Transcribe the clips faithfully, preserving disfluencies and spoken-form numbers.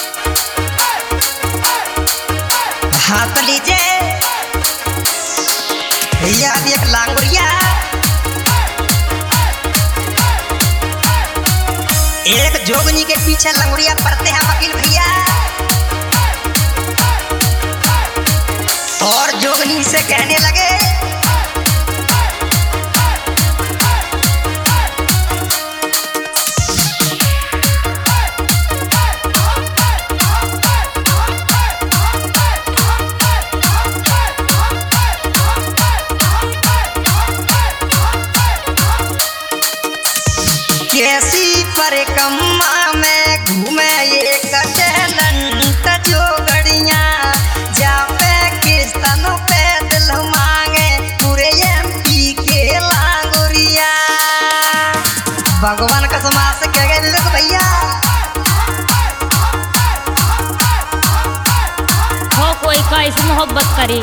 हाथ लीजिए भैया एक लांगुरिया, एक जोगनी के पीछे लंगुरिया पड़ते हैं वकील भैया, और जोगनी से कहने लगे कैसी परिक्रमा में घूमे एक टहलंत जोगड़ियाँ, जापे किस्तन पे दिल मांगे पूरे एमपी के लांगुरिया। भगवान कसम से कह गए लोग भैया हो कोई कैसे मोहब्बत करे।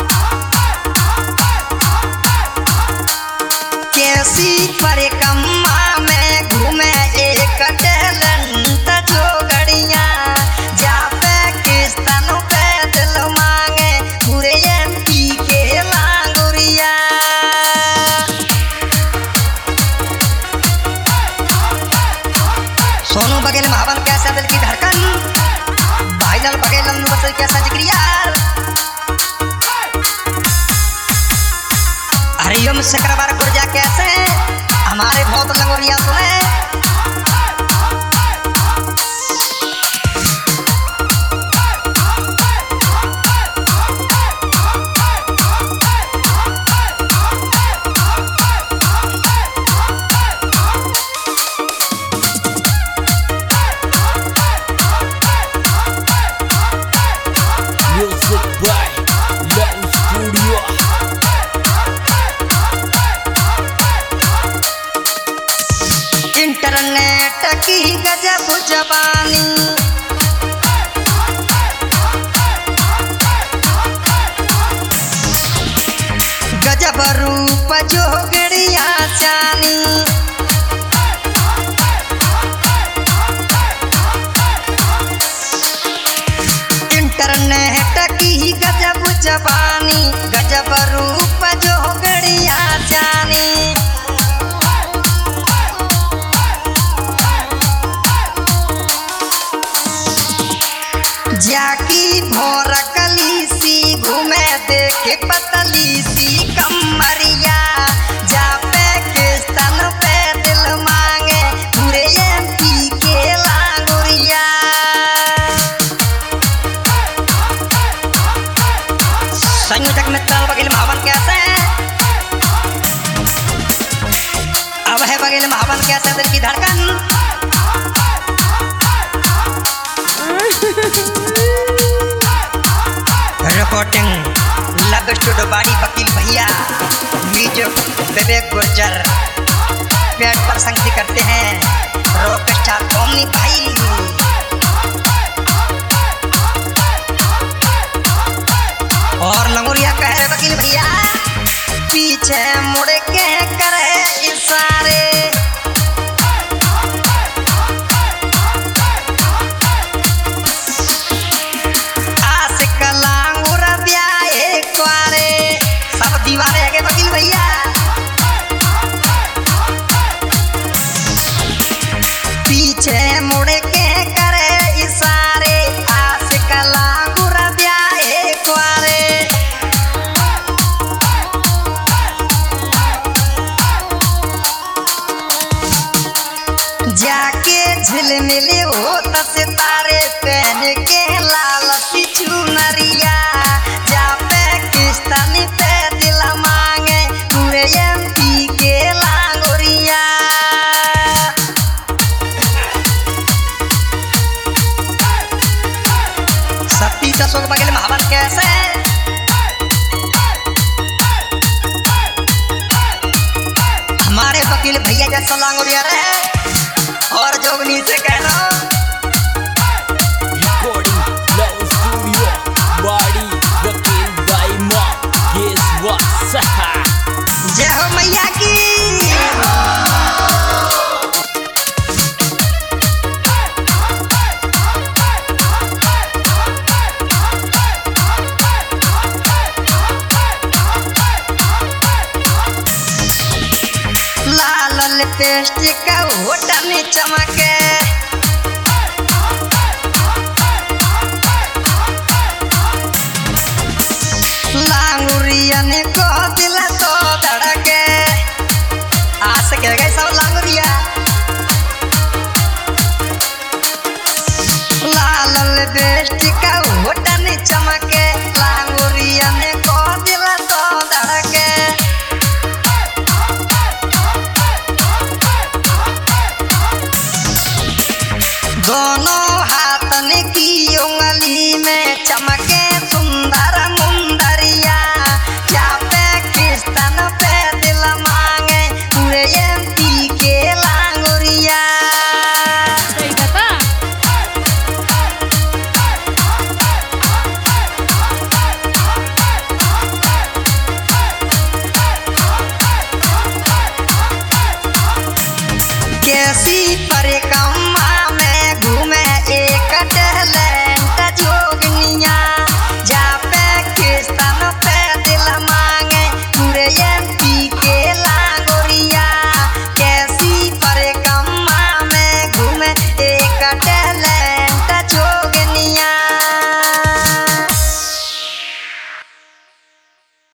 कैसी परिक्रमा में घूमे एक टहलंत जोगड़ियाँ, जापे किस्तन पे दिल मांगे पूरे एमपी के लांगुरिया। सोनू बघेल महावन कैसा दिल की धड़कन, भाईलाल बघेल नंदू बसल कैसा जिक्रिया। हरिओम शुक्रवार गुर्जा कैसे हमारे बहुत लंगोरिया सुने। Music by Love Studio. Internet की गजब जबानी, गजब रूप जोगड़िया चानी, इंटरनेट की गजब जबानी, गजब रूप जोगड़िया चानी। जाकी भोर कली सी घूमे देखे पतली सी कमरिया, जापे किस्तन पे दिल मांगे पूरे एमपी के लांगुरिया। संयोजक मित्तल बघेल महावन कैसे, अब है बघेल महावन कैसे दिल की धड़कन। रिपोर्टिंग लव स्टूडियो बाड़ी वकील भैया, म्यूजिक विवेक गुर्जर, पेट पर संगति करते हैं रॉक स्टार ओमनी भाई। और लंगोरिया कह रहे वकील भैया पीछे मुड़ के करे इशारे, सब दीवाने है वकील भैया। पीछे मुड़ के करे इशारे, आशिक लांगुरा ब्याहे क्वारे। जाके झिलमिले होत सितारे पहन के लाल सी चुनरिया, जापे किस्तन पे दिल मांगे पूरे एमपी के लांगुरिया। सत्ती दशों बघेल महावन कैसे, हमारे वकील भैया जैसा लांगुरिया रहे। और जोगनी से कह रहा हूँ Recording Love Studio. Body Vakil by Mom. Guess what? जय हो मैया की। चमके लांगुरिया ने को दिल तो धड़के आस के गए सब लांगुरिया लाल बेस्ट का होटन